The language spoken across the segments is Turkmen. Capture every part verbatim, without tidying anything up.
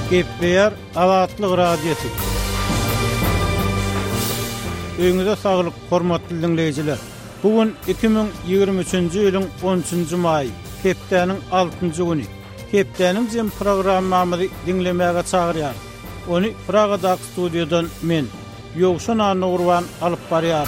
Gepleyer Azatlyk Radiosu. Öňüňizde saglyk, hormatly dinleýijiler. Bugün iki bin ýygrimi üçünji ýylyň on üçünji maý, hepdeniň altynjy güni. Hepdeniň jem programmamyzy dinlemäge çagyrýar. Onu Pragadak studiodan men, Ýogşan Anurwan alyp barýar.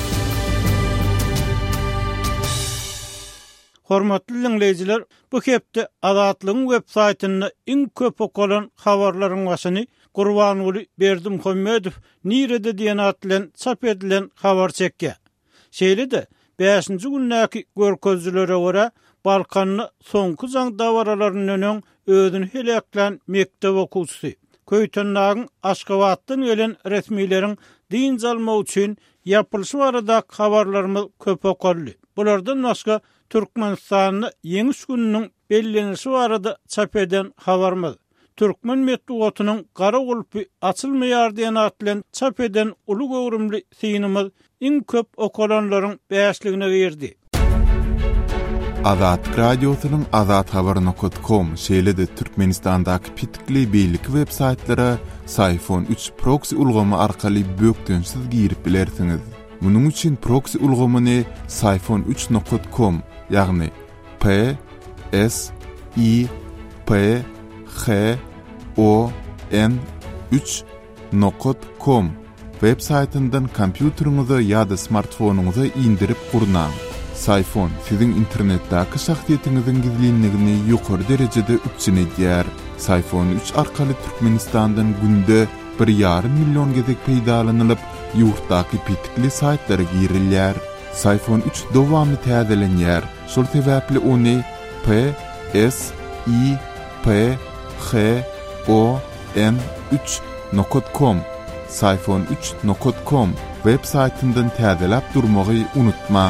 Hormatly dinleýijiler, bu hepde Azatlygyň web saýtyny iň köp okulan habarlaryň başyny Gurbanuly Berdimuhammedow nirede diýen at bilen çap edilen habar çekdi. Şeýle-de beşinji günnäki görkezlere görä Balkanyny soňky jaň dawaralarynyň öňüň özüni helaklan mektep okuwçysy Köýtennagyň Aşgabatdan gelen resmiýleriň din almak üçin ýapylyşy barada habarlarymyz köp okurly. Bulardan başga Türkmenistanyň ýeňi gününiň bellenişi barada çap eden habarymyz. Türkmen medeniýetiniň gara gulpy açylmaýar diýen at bilen çap eden uly gowrumly synymyz iň köp okulanlaryň beşligine girdi. Azat radiosynyň azat habar nokta com şeýle-de Türkmenistandaky pitikli beýlik web saýtlara Sayfon üç proxy ulgamy arkaly bökdensiz girip bilersiňiz. Munyň üçin proxy ulgamyny sayfon üç nokta com ýagny P S I P H O N üç nokta com web saýtyndan kompýuteriňize ýa-da smartfonuňyza indirip gurnaň. Sayfon siziň internetdäki şahsiýetiňiziň gizlinligini ýokary derejede üçin edýär. Sayfon üç arkaly Türkmenistandan günde bir ýarym million gezek peýdalanylyp ýurtdaky pitikli saýtlara girilýär. Sayfon üç dowamly täzelenýär. Şol sebäpli ony P S I P H O N üç nokta com sayfon üç nokta com web saýtyndan täzelep durmagy unutmaň.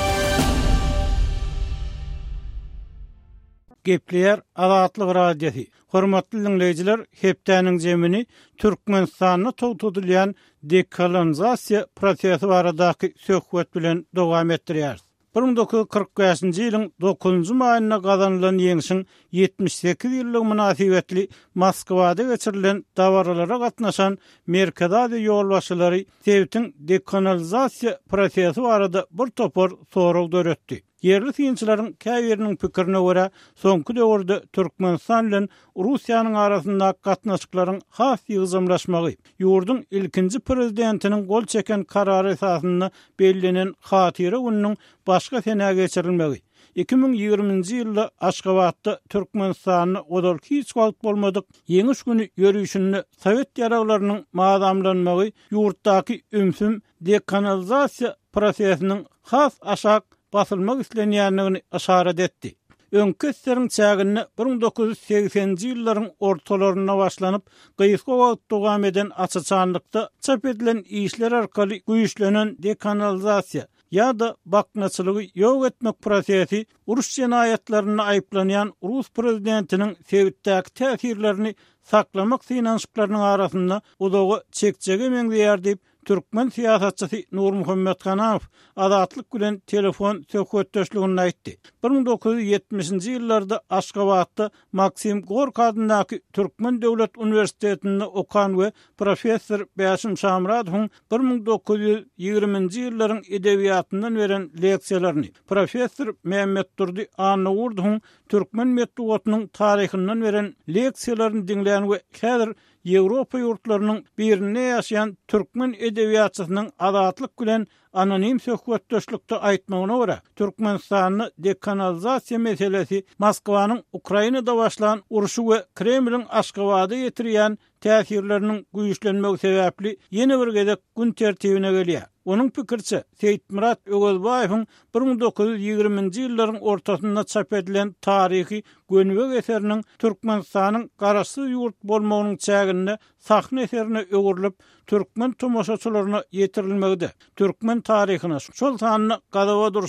Gepleyer Azatlyk Radiosu. Hormatly dinleýijiler, hepdeniň jemini Türkmenistanyny togtudylýan dekolonizasiýa prosesi baradaky söhbet bilen dowam etdirýär. bir bin dokuz yüz kırk beşinji ýylyň dokuzunjy maýyna gazanylan ýeňişiň ýetmiş sekiz ýyllyk münasibetli Moskwada geçirilen dawaralara gatnaşan Merkez Aziýa ýolbaşçylary Sewitiň dekolonizasiýa prosesi barada bir topar sorag döretdi. Yerli synçylaryň käýeriniň pikirine görä, soňky döwürde Türkmenistan bilen Russiýanyň arasyndaky gatnaşyklaryň has ýyzamlaşmagy, ýurdun ilkinji prezidentiniň gol çeken karary esasynda bellenen hatyra gününiň başga sene geçirilmegi. iki bin ýygrimiňji ýylda Aşgabatda Türkmenistanyny odal hiç wagt bolmadyk ýeňiş güni ýörüşini Sowet ýaraglarynyň maadamlanmagy ýurtdaky ümsüm dekolonizasiýa prosesiniň has aşak basylmak islenýänligini işaret etdi. Öňküslerin çägini bir bin dokuz yüz seksenji ýyllaryň ortalaryna başlanyp gyýyska wagt dowam eden açyçanlykda çap edilen işler arkaly güýçlenen dekolonizasiýa ýa-da baknaçylygy ýok etmek prosesi uruş jenaýatlaryny aýplanýan Rus prezidentiniň Sewitdäki täsirlerini saklamak synanşyklarynyň arasynda udagy çekjege meňzeýär diýip Türkmen siýasatçysy Nurmuhammed Ganaw Azatlyk bilen telefon söhbetdeşligini aýtdy. bir bin dokuz yüz ýetmişinji ýyllarda Aşgabatda Maksim Gorky adyndaky Türkmen Döwlet Uniwersitetinde okan we professor Bäşim Şamradowyň bir bin dokuz yüz ýygrimiňji ýyllaryň edebiýatyndan beren leksiýalaryny, professor Mehmet Durdy Anurdowyň Türkmen medeniýetiniň taryhyndan beren leksiýalaryny dinleýän we häzir Ýewropa ýurtlarynyň birinde ýaşaýan Türkmen edebiýatçysynyň azatlyk bilen anonim söhbetdeşlikde aýtmagyna görä, Türkmenistanyny dekolonizasiýa meselesi Moskwanyň Ukrainada başlanan uruşy we Kremliň Aşgabada ýetirýän täsirleriniň güýçlenmegi sebäpli ýene bir gezek gün tertibine gelýär. Onun pikirçe, Seyitmurat Ögözbaýewiň bir bin dokuz yüz ýygrimiňji ýyllaryň ortasynda çap edilen taryhy gönübek eseriniň Türkmenistanyň garaşy ýurt bolmagynyň çäginde sahne eserine öwürilip Türkmen tomoşaçylaryna ýetirilmegide. Türkmen taryhyna şol sanyny gadawa duruşuny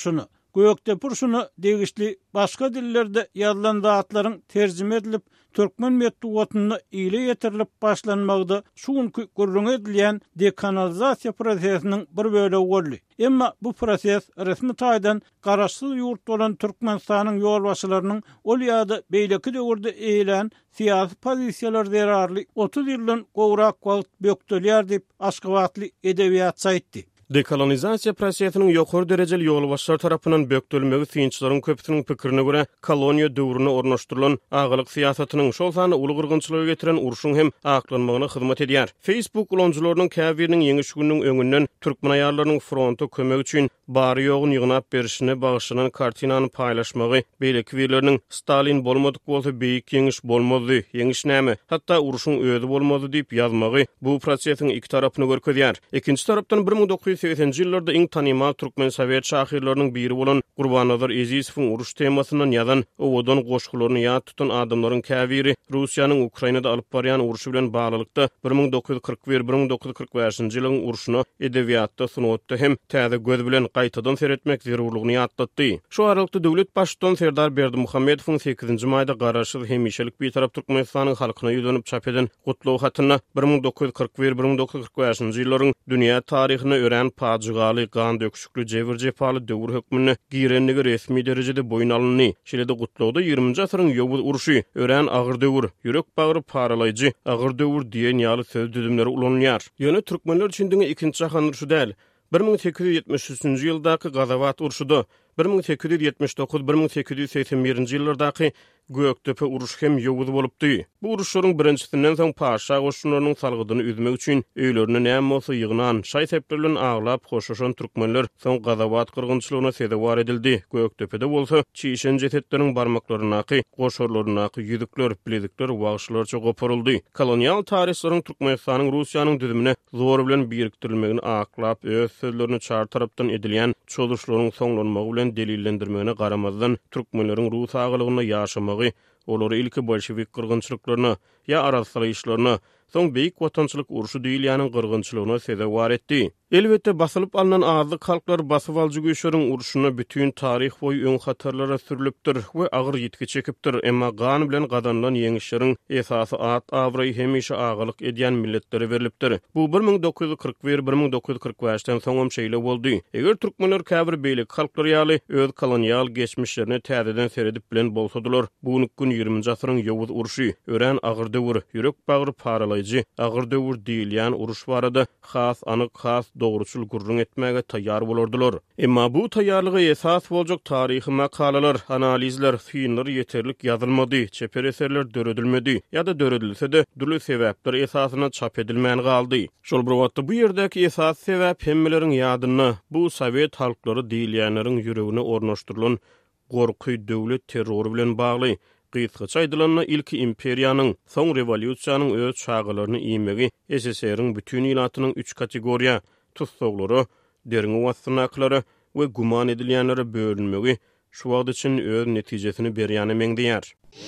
Göktepe urşuny degişli başga dillerde ýazylan zatlaryň terjime edilip türkmen medeniýetine ýyly ýetirilip başlanmagdy şuňky gurrun edilýän dekanalizasiýa prosesiniň bir bölegi boldy. Emma bu proses resmi taýdan garaşsyz ýurt bolan Türkmenistanyň ýolbaşçylarynyň ol ýa-da beýleki döwürde eýlen siýasy pozisiýalar zerarly otuz ýyldan gowrak wagt bökdülýär diýip Aşgabatly edebiýatçy aýtdy. Dekolonizasiya prosesiniň ýokary derejeli ýolbaşçylar tarapyndan bökdülmegi synçylaryň köpüsiniň pikirine görä koloniýa döwrüne ornaşdyrylan agalyk siýasatynyň şol sany uly gyrgynçylyga getiren urşuň hem aklanmagyna hyzmat edýär. Facebook ulanyjylarynyň käbiriniň ýeňi şugüniň öňünden türkmen aýarlarynyň frontu kömek üçin bary ýogyn ýygnap berişine bagyşlanan kartinany paýlaşmagy, beýleki birleriniň Stalin bolmadyk bolsa beýik ýeňiş bolmady, ýeňiş näme, hatda urşuň özi bolmady diýip ýazmagy bu prosesiň iki tarapyny görkezýär. Ikinji tarapdan bir ming dokuz yüz seksenji ýyllarda iň tanymal türkmen sowet şahyrlarynyň biri bolan Gurbanazar Ezizowyň uruş temasynyň ýazan owadan goşgularyny ýat tutan adamlaryň käbiri Russiýanyň Ukrainada alyp barýan uruşy bilen baglykda bir ming dokuz yüz kırk bir bir ming dokuz yüz kırk beşinji ýylyň uruşuny edebiýatda sunatdy hem täze göz bilen gaýtadan seretmek zerurlygyny ýatlatdy. Şu aralykda döwlet başçysyny Serdar Berdimuhammedowyň sekizinji maýda garaşsyz hemişelik bir tarap Türkmenistanyň halkyna ýüzenip çap eden gutlaw hatyna bir ming dokuz yüz kırk bir bir ming dokuz yüz kırk beşinji ýyllaryň dünýä taryhyny ören pajygaly gan döküşükli jebir jepaly döwür hökmüni girenligi resmi derejede boyun alınny. Şeýle-de gutlawda ýygrüňji asyryň ýowuz uruşy, ören agyr döwür, ýürek bagyry paralayjy, agyr döwür diýen ýaly söz düzümleri ulanýar. Ýöne türkmenler üçin diňe ikinji jahan uruşy däl. bir ming sekiz yüz ýetmiş üçinji ýyldaky Gazawat urşuda bir ming sekiz yüz ýetmiş dokuz bir ming sekiz yüz seksen birinji ýyllardaky Göktepe uruş hem ýowuz bolupdy. Bu uruşlaryň birinçisinden soň paşa goşunlarynyň salgydyny üzmek üçin öýlerine näme bolsa ýygnan, şaý seplerlen aglap hoşuşan türkmenler soň Gazawat kyrgynçylygyna sebäp edildi. Göktepede bolsa çiýişen jetetleriniň barmaklarynaky, goşorlarynaky ýüzükler, bilezikler wagşylarça goparyldy. Kolonial tarihçilaryň Türkmenistanyň Russiýanyň düzümine zor bilen birikdirilmegini aklap öz sözlerini çar tarapdan edilýän çoluşlaryň soňlanmagy bilen delillendirmegine garamazdan türkmenleriň Rus agylygyna ýaşamagy, olary ilki bolşewik kyrgynçylyklaryna ýa araşdyryşlaryna, soň beýik watançylyk uruşy diýilýäniň kyrgynçylygyna sebäp etdi. Elbette basylyp alynan azlyk halklar basyp aljy güýçleriň uruşuny bütün taryh boýy öň hatarlara sürilipdir we agyr ýetki çekipdir. Emma gan bilen gazanlan ýeňişleriň esasy at awry hemişe agalyk edýän milletlere berilipdir. Bu bir ming dokuz yüz kırk bir bir ming dokuz yüz kırk beşden soňam şeýle boldy. Eger türkmenler käbir beýlik halklar ýaly öz kolonial geçmişlerini täzeden seredip bilen bolsadylar, bu gün ýygrüňji asyryň ýowuz uruşy, ören agyr döwür, ýürek bagyry paralayjy, agyr döwür diýilýän uruş barada has anyk has dogruçul gurrun etmäge taýýar bolardylar. Emma bu taýýarlygy esas boljak taryhy makalalar, analizler, filmler ýeterlik ýazylmady, çeper eserler döredilmedi ýa-da döredilse-de dürli sebäpler esasyna çap edilmän galdy. Şol bir wagtda bu ýerdäki esas sebäp hemmileriň ýadyna bu Sowet halklary diýilýänleriň ýüregine ornaşdyrylan gorky döwlet terrory bilen bagly. Gysgaça aýdylanyna ilki imperiýanyň, soň rewolýusiýanyň öz çağalaryny iýmegi S S R-iň bütün ýylatynyň üç kategoriýa tutsaglary, derňi wassanaklary we guman edilýänlere bölünmegi şu wagt üçin öz netijesini berýäni meňdeýär.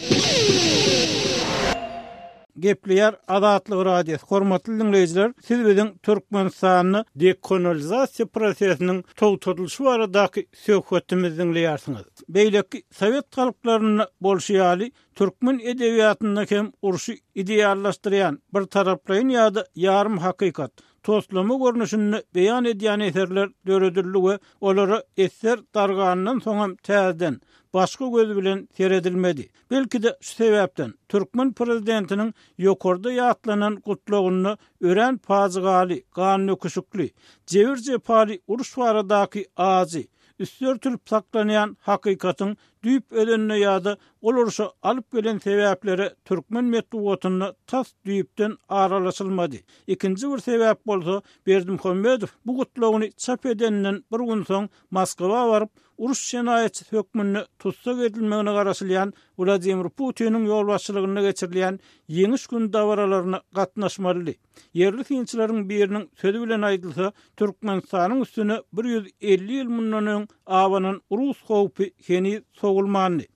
Gepliyar Azatlyk Radiosu. Hormatly dinleyijiler, siz biziň Türkmenistanyny dekolonizasiýa prosesiniň togtadylşy baradaky söhbetimizi dinleýärsiňiz. Beýleki Sowet halklaryny bolşeýaly türkmen edebiýatyna hem urşy ideallaşdyrýan bir taraplaýyn ýa-da ýarym hakykat toslama görnüşini beýan edýän eserler döredildi we olara eser darganyndan soňam täzeden başga göz bilen seredilmedi. Belki-de şu sebäpden Türkmen prezidentiniň ýokarda ýatlanan gutlagyny ören pajygaly, gan öküşükli, jebir jepaly uruş baradaky azy üstörtülüp saklanýan hakykatyň düýüp ölenine ýa-da ol uruşa alyp gelen sebäpleri türkmen medeniýetine tas düýüpden aralaşylmady. Ikinji bir sebäp bolsa Berdimuhammedow bu gutlagyny çap edenden bir gün soň Moskwa baryp uruş şenaýaty hökmüni tutsak edilmegine garaşylýan Vladimir Putiniň ýolbaşçylygyna geçirilýän ýeňiş gün dawaralaryna gatnaşmaly. Yerli synçylaryň biriniň sözü bilen aýdylsa, Türkmenistanyň üstüne bir yüz elli ýyl mundan öň awanyň Rus howpy heni sogulmany.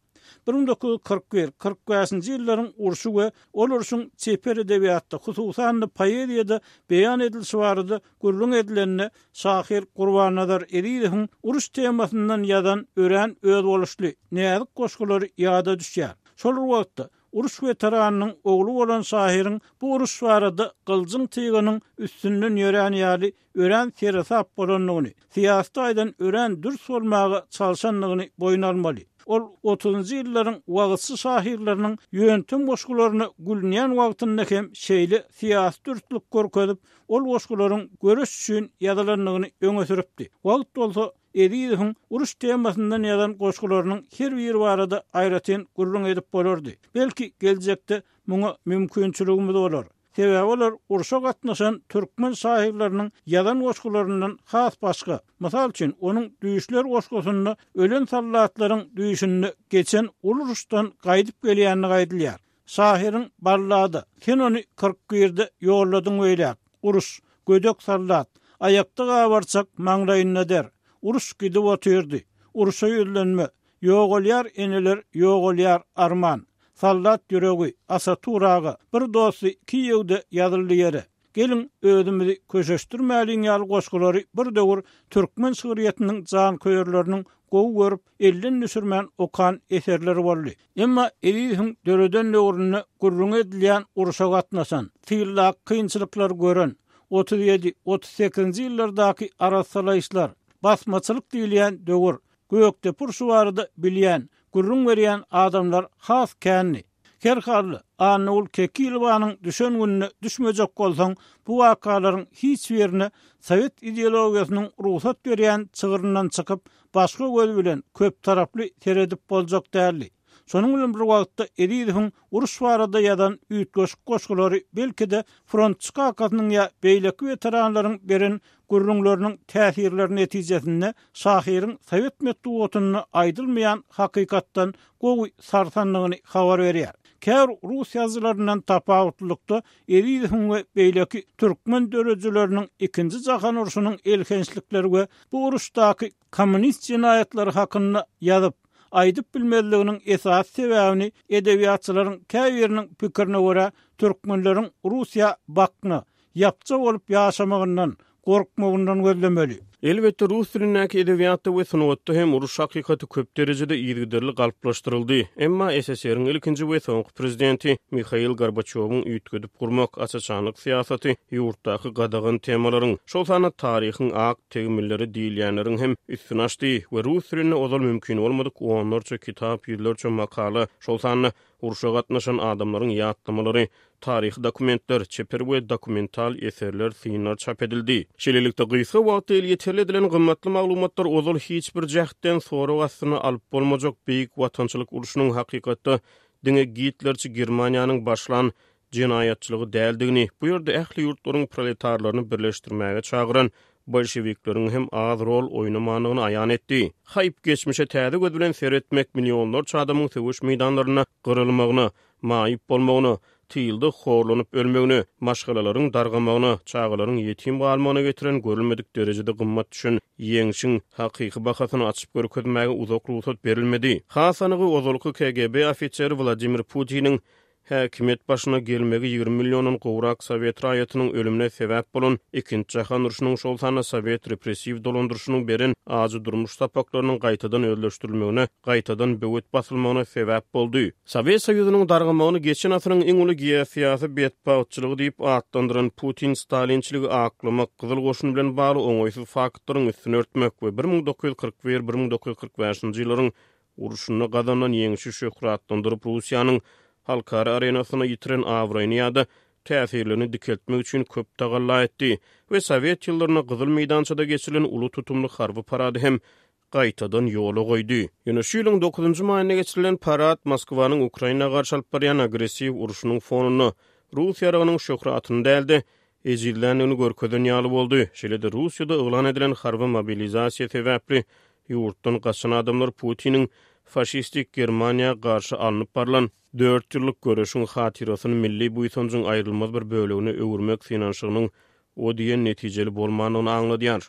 bir bin dokuz yüz kırk bir kırk beşinji ýyllaryň urşy we ol urşuň çeper edebiyatda hususan poeziyada beýan edilşi barada gurrun edilenine Şahir Gurbanazar Eriýewiň uruş temasyndan ýazan ören öz boluşly näzik goşgulary ýada düşýär. Şol wagtda uruş veteranının oğlu bolan Şahiriň bu uruş barada Gyljyň Tygynyň üstünden ýören ýaly ören terasap bolanlygyny, siýasat aýdan ören dürs bolmagy çalşanlygyny boýun almaly. Ol otuzunjy ýyllaryň wagtçy şahirleriniň ýöntem goşgularyny gülnýän wagtynda hem şeýle siýasat dürtlük görkezip, ol goşgularyň görüş üçin ýazylanlygyny öňe süripdi. Wagt bolsa Eriýewiň uruş temasyndan ýazan goşgularynyň her biri barada aýratyn gurrun edip bolardy. Belki geljekde muňa mümkinçiligimiz bolar. Sebäbi olar urşa gatnaşan türkmen şahirleriniň ýazan goşgularyndan has başga. Mysal üçin onuň düýüşler goşgusyny ölen sallatlaryň düýüşini geçen uruşdan gaýdyp gelýänini gaýdylýar. Şahiriň ballady "Sen ony kırk birde ýolladyň öýlek. Uruş, gödök sallat, aýakda gabarçak maňraýyna der. Uruş gidip otyrdy. Uruşa ýölenme. Ýok bolýar eneler, ýok bolýar arman. Sallat ýüregi, asa turagy, bir dosy iki ýewde ýazyldy ýere. Gelin özümizi köşeşdirmäliň ýaly goşgulary bir döwür türkmen şöhretiniň jan köýerleriniň gowy görüp elden düşürmän okan eserleri boldy. Emma Eriýewiň döreden döwrüne gurrun edilýän uruşa gatnaşan, tyýlak kynçylyklar gören otuz ýedi otuz sekizinji ýyllardaky arasalaýyşlar, basmaçylyk diýilýän döwür, göýekde purşy barada bilýän, gurrun berýän adamlar has känni. Her halda Anul Kekilwanyň düşen gününe düşmejek bolsaň, bu wakalaryň hiç birini Sowet ideologiýasynyň ruhsat berýän çygyryndan çykyp, başga göz bilen köp taraply seredip boljak däli. Şonuň bilen bir wagtda Eriýewiň uruş barada ýazan üýtgeç goşgulary belki-de front çykakynyň ýa beýleki veteranlaryň beren gurrunlarynyň täsirleri netijesinde Şahiriň Sowet metduatyny aýdylmaýan hakykatdan gowy sarsanlygyny habar berýär. Kär Rus ýazgylарyndan tapawutlykda Eriýewiň we beýleki türkmen dörejileriniň ikinji jahan uruşynyň elkençlikleri we bu uruşdaky kommunist jinayatlary hakynda ýazyp aýdyp bilmezliginiň esas sebäbini edebiýatçylaryň käbiriniň pikirine görä türkmenleriň Russiýa bakny ýapça bolup ýaşamagyndan gorkmagyndan gözlemeli. Elbette Rus dilindäki edebiýatda we sunawatda hem uruş hakykaty köp derejede ýygyderli galplaşdyryldy. Emma S S R-iň ilkinji we soňky prezidenti Mikhail Gorbaçowyň üýtgedip gurmak açaçanlyk siýasaty ýurtdaky gadagan temalaryň, şol sana taryhyň ak tegmilleri diýilýänleriň hem üstüne açdy we Rus dilinde ozal mümkin bolmadyk onlarça kitap, ýyllarça makala, şol sana uruşa gatnaşan adamlaryň ýatlamalary, taryh dokumentler, çeper we dokumental eserler synlar çap edildi. Şeýlelikde gysga wagt el ýeterli edilen gymmatly maglumatlar ozal hiç bir jähtden sonra wasyny alyp bolmajak beýik watançylyk uruşynyň hakykatda diňe Hitlerçi Germaniýanyň başlan jinayatçylygy däldigini, bu ýerde ähli ýurtlaryň proletarlaryny birleşdirmäge çagyran bolşewikleriň hem az rol oýnamanyny aýan etdi. Haýyp geçmişe täze göz bilen seretmek milyonlarça adamyň söwüş meýdanlaryna gyrylmagyny, maýyp bolmagyny, tyýldy horlanyp ölmegini, maşgalalaryň dargamagyny, çağalaryň ýetim galmagyna getiren görülmedik derejede gymmat düşen ýeňşiň hakyky bahasyny açyp görkezmäge uzak ruhsat berilmedi. Hasanygy ozalky K G B ofiseri Vladimir Putiniň häkimet başyna gelmegi ýygrimi millionyň gowrak Sowet raýatynyň ölümine sebäp bolan ikinji jahan uruşynyň şol sana Sowet repressiw dolandyrşynyň beren azy durmuş tapaklarynyň gaýtadan özleşdirilmegine, gaýtadan böwet basylmagyna sebäp boldy. Sowet Soýuzynyň dargamagyny geçen asyryň iň uly geosiýasy betpawçylygy diýip atlandyran Putin Stalinçiligi aklamak, Gyzyl goşun bilen bagly oňoýsuz faktlaryň üstüne örtmek we bir ming dokuz yüz kırk bir bir ming dokuz yüz kırk beşinji ýyllaryň uruşyny gazanan ýeňişi şöhratlandyryp Russiýanyň halkara arenasyna ýitiren awraýnýada täsirlerini dikeltmek üçin köp tagalla etdi we Sowet ýyllaryna Gyzyl meýdançada geçirilen uly tutumly harby parady hem gaýtadan ýola goýdy. Ýöne şu ýylyň dokuzunjy maýyna geçirilen parad Moskwanyň Ukraina garşy alyp barýan agressiw uruşynyň fonuny, Russiýa ýarynyň şöhratyny däldi, ejillärini görkezden ýaly boldy. Şeýle-de Russiýada eglan edilen harby mobilizasiýa sebäpli ýurtdan gaçan adamlar Putiniň faşistik Germaniýa garşy alınıp barlan dört ýyllyk görüşüň hatirasyny milli buýsanjyň aýrylmaz bir bölegine öwürmek finansynyň o diýen netijeli bolmanyny aňladýar.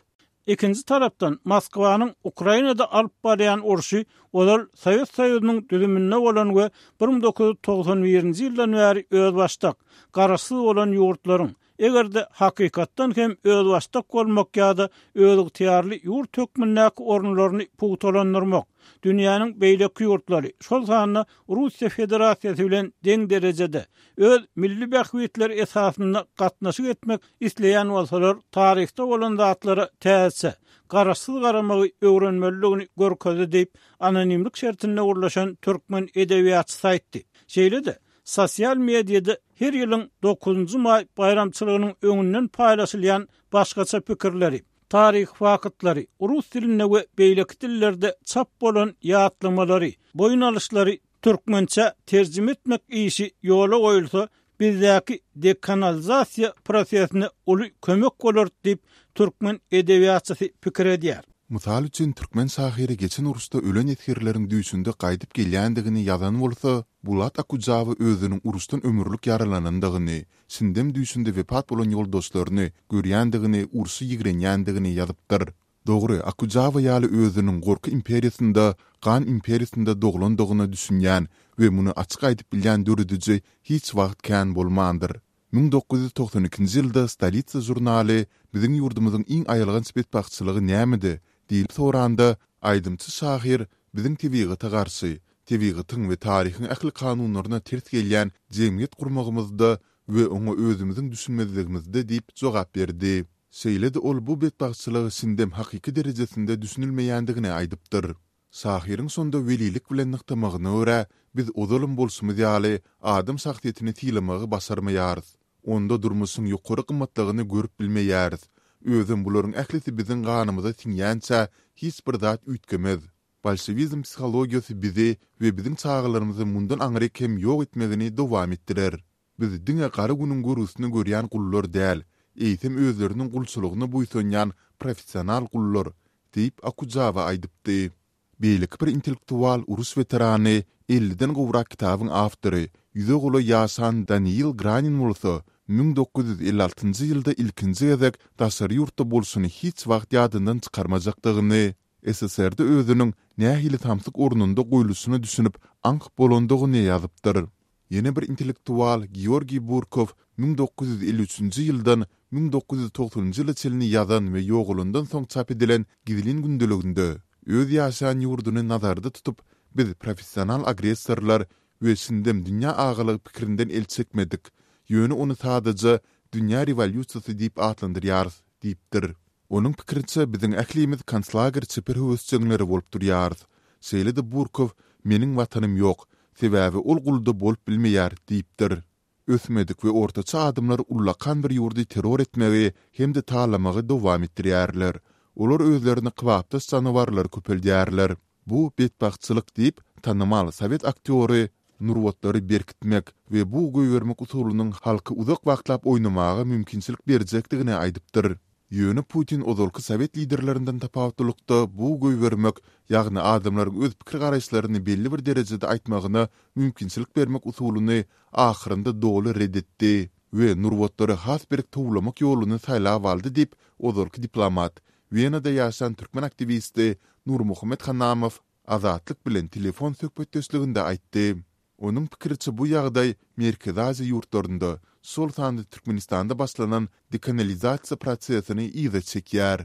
ikinci tarapdan Moskwanyň Ukrainada alyp barýan urşy olar Sowet Soýuzynyň düzümine bolan we bir ming dokuz yüz togson birinji ýyldan bäri öz başdak, garaşsyz bolan ýurtlaryň egerde hakykatdan hem öz başdak bolmak ýa-da öz ýurtly ýurt tökmündäki orunlaryny puwtalandyrmak, dünýäniň beýleki ýurtlary şol sanyna Russiýa Federasiýasy bilen deň derejede öz milli bähwitler esasynda gatnaşyk etmek isleýän bolsalar, taryhda bolan zatlara täze garaşsyz garamagy öwrenmeligini görkezdi diýip anonimlik şertinde urlaşan türkmen edebiýatçysy aýtdy. Şeýle-de sosial mediada her ýylyň dokuzunjy may bayramçylygynyň öňünden paýlaşylýan başgaça pikirleri, tarih wakatlary, rus dilinde we beýleki dillerde çap bolan ýatlamalary, boyun alyşlary türkmençe terjime etmek işi ýola goýulsa, bizdäki dekanalizasiýa prosesine uly kömek bolar diýip türkmen edebiýatçysy pikir edýär. Mysal üçin türkmen şahyry geçen urusda ölen etgirleriň düýsünde gaýdyp gelýändigini ýazan bolsa, Bulat Akujawy özüniň urusdan ömürlük yaralanandygyny, sindem düýsünde wepat bolan ýoldaşlaryny görýändigini, urusy ýigrenýändigini ýazypdyr. Dogry, Akujawy ýaly özüniň gorky imperiýasynda, Gan imperiýasynda doglandygyny düşünýän we muny açyk aýdyp bilýän dörediji hiç wagt kän bolmandyr. ming dokuz yüz togson ikinji ýylda Stolitsa jurnaly biziň ýurdumyzyň iň aýalgan spetbagçylygy nämedir diýip soranda, aýdymçy şahyr biziň tebigaty garşy, tebigatyň we taryhyň ähli kanunlaryna ters gelýän jemgyýet gurmagymyzda we oňa özümiziň düşünmezligimizde diýip jogap berdi. Şeýle-de ol bu betbagçylygy sindem hakyky derejesinde düşünilmeýändigini aýdypdyr. Şahyryň sonda welilik bilen nyktamagyna görä, biz ozalym bolsumyz ýaly adam şahsiýetini tiýlemagy basarmaýarys. Onda durmuşyň ýokary gymmatlygyny görüp bilmeýäris. Özüm bularyň ählisi biziň ganymyza siňýänçä hiç bir zat üýtgemez. Bolşewizm psihologiýasy bizi we biziň çağlarymyzy mundan aňryk hem ýok etmegini dowam etdirer. Biz diňe gara günüň görüsini görýän gullar däl, eýsem özleriniň gulçylygyna buýsanýan professional gullar diýip Akujawa aýdypdy. Beýleki bir intellektual urus veterany, elliden gowrak kitabyň awtory, ýüze goly ýaşan Daniel Granin bolsa, ming dokuz yüz elli altynjy ýylda ilkinji gezek daşary ýurtda bolsuny hiç wagt ýadyndan çykarmajakdygyny, S S R-de özüniň nähili tamsyk ornunda goýulysyny düşünüp anq bolandygyny ýazypdyr. Ýene bir intellektual Georgi Burkov ming dokuz yüz elli üçinji ýyldan ming dokuz yüz togsonunjy ýyla çelini ýazan we ýoğulundan soň çap edilen Gidilin gündeliginde öz ýaşan ýurduny nazarda tutup, biz professional agressorlar we sindem dünýä agalygy pikirinden el çekmedik. Ýöne onu sadece dünýä revolýusiýasy diýip atlandyrýar diýipdir. Onuň pikirinçe biziň ählimiz konslager çeper höwüsçeňleri bolup durýar. Şeýle-de Burkov meniň watanym ýok, sebäbi ol gulda bolup bilmeýär diýipdir. Ösmedik we ortaça adamlar ullakan bir ýurdy terror etmegi hem-de talamagy dowam etdirýärler. Olar özlerini qıvapda canavarlar köpeldýärler. Bu betbagçylyk diýip tanymal Sowet aktýory Nurwatly berkitmek we bu goýbermek usulynyň halky uzak wagtlap oýnamagy mümkinçilik berjekdigini aýdypdyr. Ýöne Putin ozalky Sowet liderlerinden tapawutlykda bu goýbermek, ýagny adamlaryň öz pikir garaşlaryny belli bir derejede aýtmagyna mümkinçilik bermek usulyny ahyrynda doly reddetdi we Nurwatly has bir towlamak ýoluny saýlap aldy diýip ozalky diplomat, Wiena'da ýaşan türkmen aktivisti Nurmuhammed Hanamow azatlyk bilen telefon söhbetdeşliginde aýtdy. Onuň pikiriçe bu ýagdaý Merkezi Aziýa ýurtlarynda sol sandy Türkmenistanda başlanan dekanalizasiýa prosesini ýygy çekýär.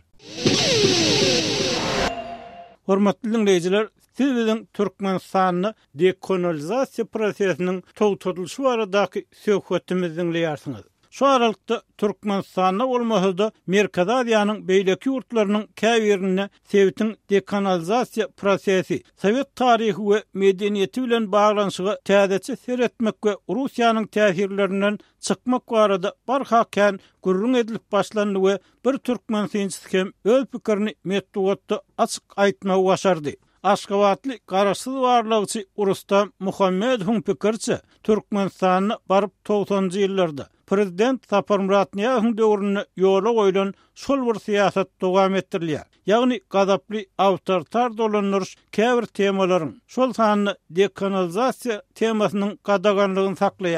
Hormatly dinleýijiler, siz biziň Türkmenistanyň dekanalizasiýa prosesiniň togtadylşy baradaky söhbetimizi dinleýärsiňiz. Şu aralykda Türkmenistanyň bolmasada Merkezi Aziýanyň beýleki ýurtlarynyň käbirine Sowetiň dekanalizasiýa prosesi, Sowet taryhy we medeniýeti bilen baglanyşyga täzeçe seretmek we Russiýanyň täsirlerinden çykmak barada barhakän gurrun edilip başlandy we bir türkmen synçysy hem öz pikirini metduatda açyk aýtmagy başardy. Aşgabatly garaşsyz warlygçy Urustam Muhammedowň pikirçe, Türkmenistanyň baryp togsonunjy ýyllarda Prezident Sapar Muratniýazowyň döwrüne ýola goýulan şol bir siýasat dowam etdirilýär. Ýagny gazaply awtoritar dolanýaryş käbir temalaryň şol sanyny dekanalizasiýa temasynyň gadaganlygyny saklaýar.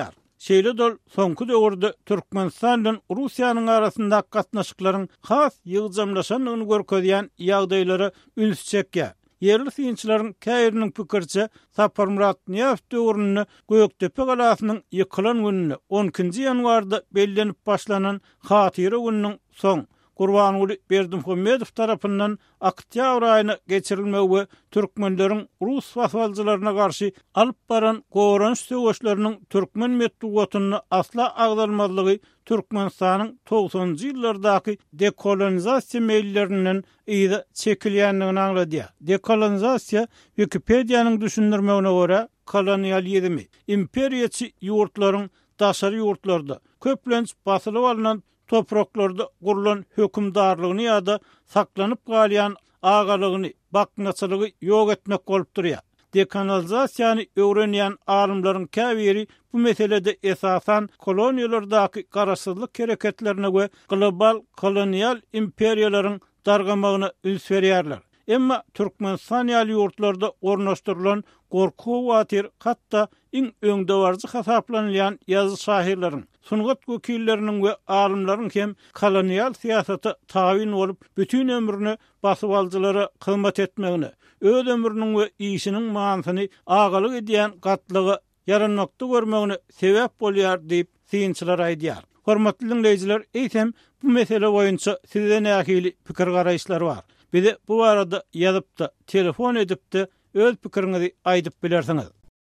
şeýle dol soňky döwürde Türkmenistan bilen Russiýanyň arasynda gatnaşyklaryň has ýygjamlaşanyny görkezýän ýagdaýlary üns çekýär. Yerli synçylaryň käýriniň pikirçe Saparmurat Niýaf döwrüni Göktepe galasynyň ýykylan gününi onunçy ýanwarda bellenip başlanan hatyra gününiň soň Gurbanuly Berdimuhammedow tarapyndan oktýabr aýyna geçirilmegi türkmenleriň rus waswalçylaryna garşy alyp baran goranç söwüşleriniň türkmen medeniýetyny asla agdarmazlygy Türkmenistanyň togsonunçy ýyllardaky dekolonizasiýa meýillerinden ýa-da çekilýändigini aňlady. Dekolonizasiýa Wikipediýanyň düşündirmegine görä kolonializmi, imperiýaçy ýurtlaryň daşary ýurtlarda köplenç basylyp alynan topraklarda gurulan hökümdarlygyny ýa-da saklanyp galýan agalygyny, baknaçylygy ýok etmek bolup durýar. Dekolonizasiýany öwrenýän alymlaryň käbiri bu meselede esasan koloniýalardaky garaşsyzlyk hereketlerine we global kolonial imperiýalaryň dargamagyna üns berýärler. Emma Türkmenistan ýaly ýurtlarda ornaşdyrylan gorku watyr hatda iň öňde barjy hasaplanýan ýazy şahirleriň, sungat wekilleriniň we alymlaryň hem kolonial siýasaty tabyn bolup bütün ömrüni basyp aldylara hyzmat etmegini, öz ömrüniň we işiniň manysyny agalyk edýän gatlygy yaranmakda görmegini sebäp bolýar diýip synçylar aýdýar. Hormatly dinleýijiler, eýsem bu mesele boýunça sizden nähili pikir garaýşlary bar. Bize bu arada ýazyp da, telefon edip de öz pikiriňizi aýdyp bilersiňiz.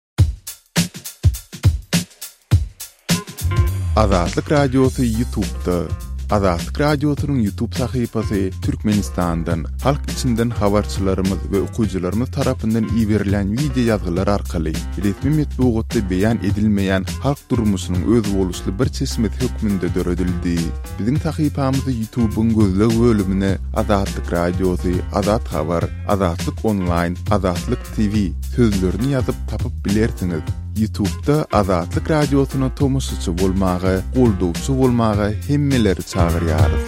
Azatlyk Radiosu YouTube'da. Azatlyk Radiosu'nun YouTube sahypasy Türkmenistan'dan, halk içinden habarçylarymyz we okuwçylarymyz tarapyndan iýerilen video ýazgylar arkaly resmi metbuatda beýan edilmeýän halk durmuşynyň öz boluşly bir çeşmet hökmünde döredildi. Biziň sahypamyzy YouTube'un gözleg bölümine Azatlyk Radiosu, Azat Habar, Azatlyk Online, Azatlyk T V sözlerini ýazyp tapyp bilersiňiz. YouTube'da Azatlyk Radiosu'na tomuşçy bolmagy, goldowçy bolmagy hemmeleri çagyrýarys.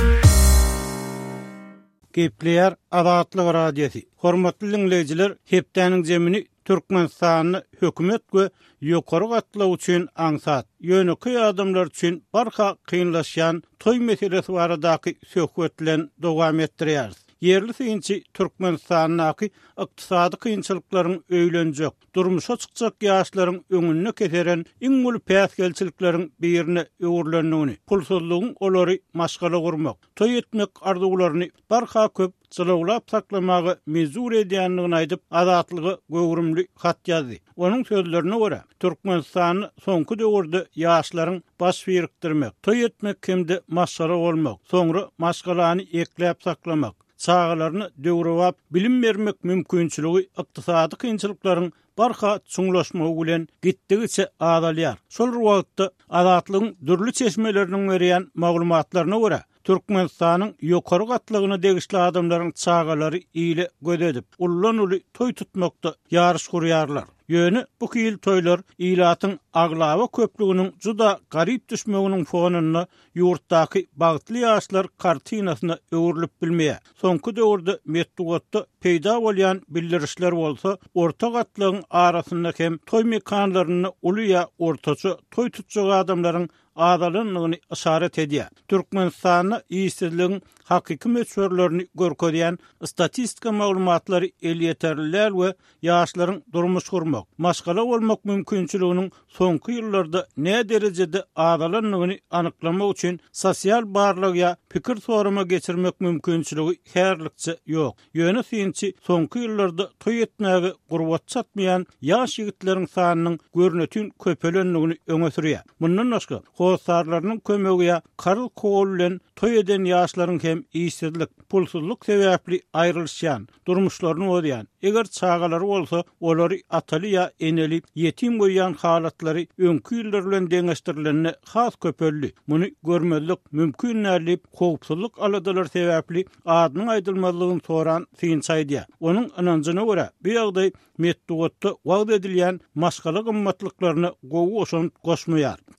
Gepleýär Azatlyk Radiosu. Hormatly dinleýijiler, hepdeniň jemini Türkmenistanyny hökümet we ýokary gatlaw üçin aňsat, ýöneky adamlar üçin barha kynlaşýan toý meselesi baradaky söhbetlen dowam etdirýär. Yerli synçy Türkmenistanyň ykdysady kynçylyklaryň öýlenjek, durmuşa çykjak ýaşlaryň öňüne keseren iň uly päsgelçilikleriň birine öwürlendigini, pulsuzlygyň olary maşgala gurmak, toý etmek arzularyny barha köp çylaglap saklamagy mezur edýändigini aýdyp azatlygy göwrümli hat ýazdy. Onuň sözlerine görä, Türkmenistanyň soňky döwürde ýaşlaryň baş birikdirmek, toý etmek hemde maşgala bolmak, soňra maşgalany ekläp saklamak, çağalaryny döwrewap bilim bermek mümkinçiligi ykdysady kynçylyklaryň barha çuňlaşmagy bilen gitdigiçe azalýar. Şol wagtda azatlygyň dürli çeşmeleriniň berýän maglumatlaryna görä Türkmenistanyň ýokary gatlygyna degişli adamlaryň çağalary ýyly gödedip, ullan uly toý tutmakda ýarış gurýarlar. Ýöne bu kil toylar ilatyň aglawa köplüginiň juda garyp düşmeginiň fonunda ýurtdaky bagtly ýaşlar kartinasyna öwrülip bilmeýär. Soňky döwürde metbuatda peýda bolýan bildirişler bolsa, orta gatlygyň arasynda hem toy mekanlaryny uly ýa ortaça toy tutjak adamlaryň adalynyny işaret edýär. Türkmenistanyň ýyşsizligiň hakyky meçhurlaryny görkezýän statistika maglumatlary el ýeterliler we ýaşlaryň durmuş gurmak, maşgala bolmak mümkinçiliginiň soňky ýyllarda ne derejede adalanyny anyklamak üçin sosial barlyg ýa pikir sorama geçirmek mümkinçiligi herlikçe ýok. Ýöne synçy soňky ýyllarda toý etmäge gurbat çatmaýan ýaş ýigitleriň sanynyň görnetin köpelendigini öňe sürýär. Mundan başga howsarlarynyň kömegi ýa karyl kol bilen toý eden ýaşlaryň hem ýyşsizlik, pulsuzlyk sebäpli aýrylýan, durmuşlaryny ödýän. Eger çağalary bolsa, olary ataly ýa eneli ýetim goýan halatlary öňkü ýyllar bilen deňeşdirilenine has köpelli. Muny görmezlik mümkin nädip howpsuzlyk aladalar sebäpli adynyň aýdylmazlygyny soran synçaýdy. Onuň anancına görä, bu ýagdaý metbuatda wagt edilýän maşgala gymmatlyklaryny gowy oşan goşmaýar.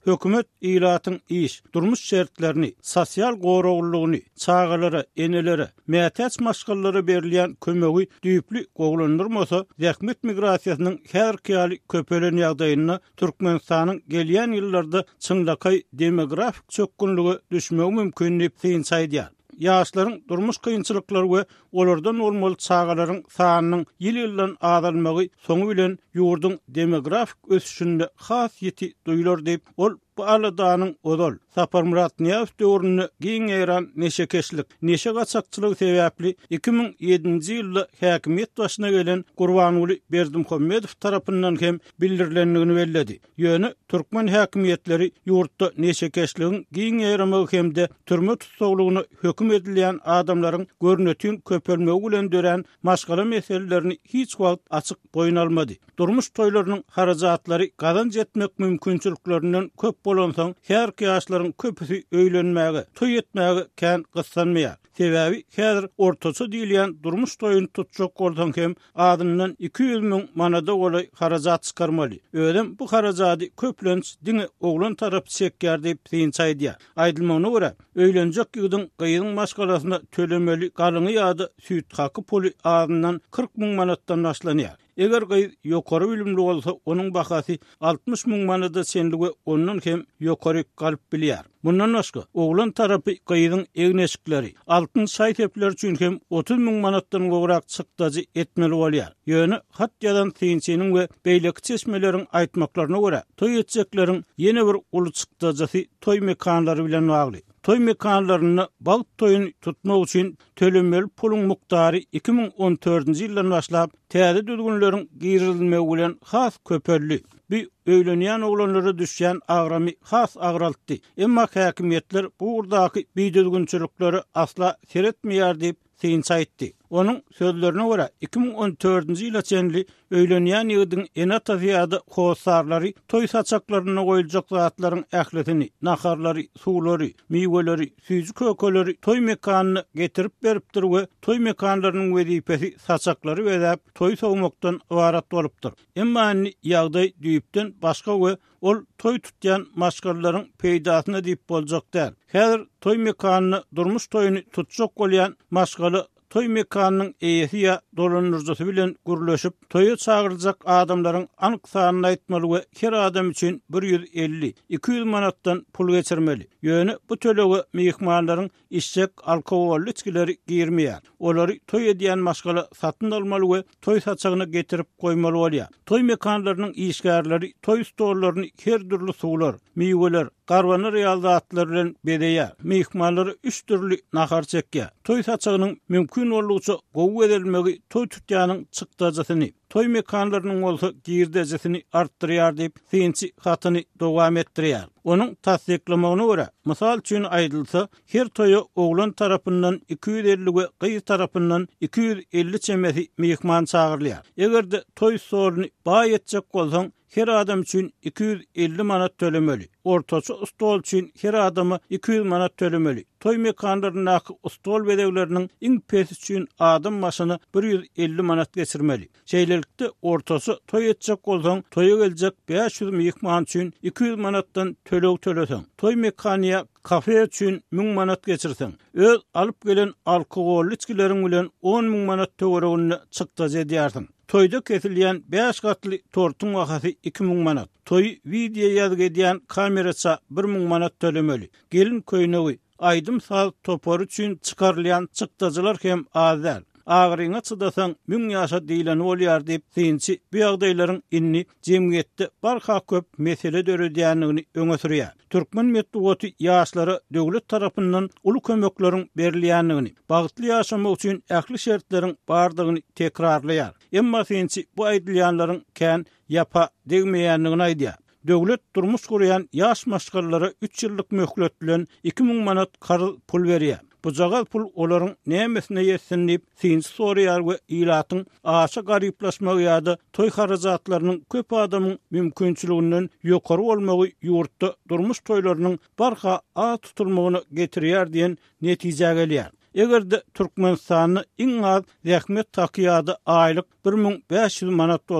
hökümet ilatyň iş, durmuş şertlerini, sosial goraglygyny, çağalara, enelere, mätäç maşgallary berilýän kömegi düýpli goglandyrmasa, zähmet migrasiýasynyň her kýaly köpelen ýagdaýyna Türkmenistanyň gelýän ýyllarda çyňlakay demografik çökgünligi düşmegi mümkinlik synsaýdýar. Ýaşlaryň durmuş kynçylyklary we olardan olmaly çağalaryň sanynyň ýyl-ýyldan azalmagy soňu bilen ýurdun demografik ösüşinde has ýeti duýular diýip ol bu aladanyň odol Saparmurat Niýazow döwrüne giň eran neşekeşlik, neşe gaçakçylygy sebäpli iki ming ýedinji ýylda häkimiýet başyna gelen Gurbanuly Berdimuhammedow tarapyndan hem bildirilendigini belledi. Ýöne türkmen häkimiýetleri ýurtda neşekeşligiň giň eramagy hemde türme tutsaglygyny hökm edilýän adamlaryň görnetýän köpelmegi bilen dören maşgala meselelerini hiç wagt açyk boýun almady. Durmuş toýlarynyň harajatlary gazanç etmek mümkinçiliklerinden köp bolansaň her ýaşlaryň köpüsi öýlenmäge, toý etmäge kän gyssanmaýar. Sebäbi häzir ortaça diýilýän durmuş toýuny tutjak bolsaň hem adyndan iki ýüz miň manada golay harajat çykarmaly. Öýdem bu harajaty köplenç diňe oglan tarapy çekýär diýip synsaýdýar. Aýdylmagyna görä, öýlenjek ýygyň gyýyň maşgalasyna tölemeli galyňy ýa-da süýt haky puly adyndan kırk miň manatdan başlanýar. Eger gyýy ýokary bilimli bolsa, onuň bahasy altmış miň manada çenligi ondan hem ýokary galyp bilýär. Bundan başga, oglan tarapy gyýyň egneşikleri, altyn saýtepler üçin hem otuz miň manatdan gowrak çykdagy etmeli bolýar. Ýöne hat ýadan synçynyň we beýleki çeşmeleriň aýtmaklaryna görä, toý etjekleriň ýene bir uly çykdajy toý mekanlary bilen bagly. Toy mekanlaryny bag toyun tutmak üçin tölemeli pulun muktary iki ming on dördünji ýyldan başlap täze düzgünleriň girilmegi bilen has köpelli. Bir öýlenýän oglanlara düşýän agramy has agraltdy. Emma häkimiýetler bu urdaky bir düzgünçilikleri asla seretmeýär diýip synsaýtdy. Onun sözlerine göre iki ming on dördünji ýyla çenli öýlenýän ýygyň enata ýa-da howsarlary toy saçaklaryna goýuljak zatlaryň ähletini, naharlary, suwlary, miweleri, süýji kökeleri toy mekanyny getirip beripdir we toy mekanlarynyň wezipesi saçaklary we toy sowmakdan ibarat bolupdyr. Emma ýagdaý düýüpden başga we ol toy tutýan maşgallaryň peýdasyna diýip boljak däl. Häzir toy mekanyny durmuş toyuny tutjak bolýan maşgaly toy mekanynyň eýesi ýa dolanyrjysy bilen gürleşip toýa çağırjak adamlaryň anyk sanyny aýtmaly we her adam üçin bir ýüz elli iki ýüz manatdan pul geçirmeli. Ýöne bu tölegi mehmanlaryň işjek alkogolly içkileri girmeýär. Olary toy edýän maşgala satyn almaly we toy saçagyna getirip goýmaly bolýar. Toy mekanlarynyň işgärleri toy stollaryny her türlü suwlar, miweler, garwany realdatlary bilen bedeýär. Mehmanlary üç türlü nahar çekýär. Toy saçagynyň mümkin bolýança gowy edilmegi toy tutýanyň çykdajasyny, toy mekanlarynyň bolsa girdejisini artdyrýar diýip synçy hatyny dowam etdirýär. Onuň tasdiklamagyna görä, mysal üçin aýdylsa, her toýa oglan tarapyndan iki ýüz elli we gyýy tarapyndan iki ýüz elli çemesi mehman çağırylýar. Egerde toy soruny baý etjek bolsaň, her adam üçin iki ýüz elli manat tölemeli. Ortaça stol üçin her adama iki ýüz manat tölemeli. Toy mekanlarynyň stol bedewleriniň iň pes üçin adam başyna bir ýüz elli manat geçirmeli. Şeýlelikde ortaça toy etjek bolsaň, toýa geljek beş ýüz mehman üçin iki ýüz manatdan töleg töleseň, toy mekaniýa kafe üçin miň manat geçirseň, öz alyp gelen alkogolly içkileriň bilen on miň manat töweregini çykdaja edýärsiň. Toyda kesilýän beş gatly tortuň wagty iki miň manat. Toy video ýazgy edýän kameraça bir miň manat tölemeli. Gelin köýnegi, aýdym sal topar üçin çykarylýan çykdajalar hem azal. Agryňa çydasaň miň ýaşa diýilen bolýar diýip synçy bu ýagdaýlaryň inni jemgyýetde barha köp mesele döredýänligini öňe sürýär. Türkmen medeniýeti ýaşlara döwlet tarapyndan uly kömekleriň berilýänligini, bagtly ýaşamak üçin ähli şertleriň bardygyny tekrarlaýar. Emma synçy bu aýdylýanlaryň kän ýapa degmeýänligini aýdýar. Döwlet durmuş gurýan ýaş maşgallary üç ýyllyk möhlet bilen iki miň manat karyl pul berýär. Bu jagal pul olaryň nämesine ýetsin diýip synçy soraýar we ilatyň aşa garyplaşmagy ýa-da toy harajatlarynyň köp adamyň mümkinçiliginden ýokary bolmagy ýurtda durmuş toýlarynyň barha az tutulmagyny getirýär diýen netije gelýär. Egerde Türkmenistanyň iň az zähmet takýady aýlyk bir miň beş ýüz manat bolsa,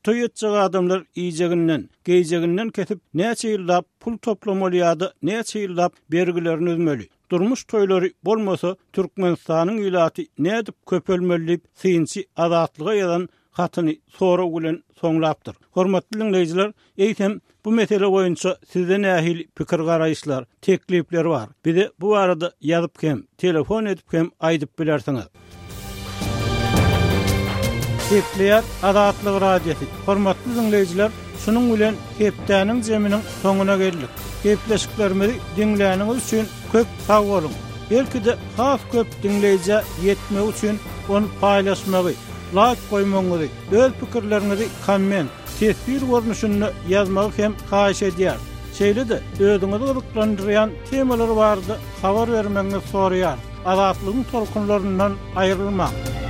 toy etjek adamlar iýjeginden, geýjeginden kesip näçe ýyllap pul toplamolýady, näçe ýyllap bergilerini üzmeli. Durmuş toýlary bolmasa Türkmenistanyň ýylaty nädip köpelmelip synçy azatlyga ýazan hatyny sora bilen soňlapdyr. Hormatly dinleýijiler, eýtem bu mesele boýunça sizden nähili pikir garaýşlar, teklipler bar. Bize bu arada ýazyp hem, telefon edip hem aýdyp bilersiňiz. Hepleýär Azatlyk radiosi. Hormatly dinleýijiler, şunuň bilen hepdäniň jeminiň soňuna geldik. Hepleşiklerimizi dinläniňiz üçin köp sag bolun. Belki de has köp dinleýije ýetmek üçin onu paýlaşmagy, like koymaňyzy, öz pikirlerinizi komment, tesbir görnüşünde ýazmagy hem haýyş edýär. Şeýle de özüňizi gyzyklandyrýan temalar bardy, habar bermeňizi soraýar. Azatlygyň tolkunlaryndan aýrylmak.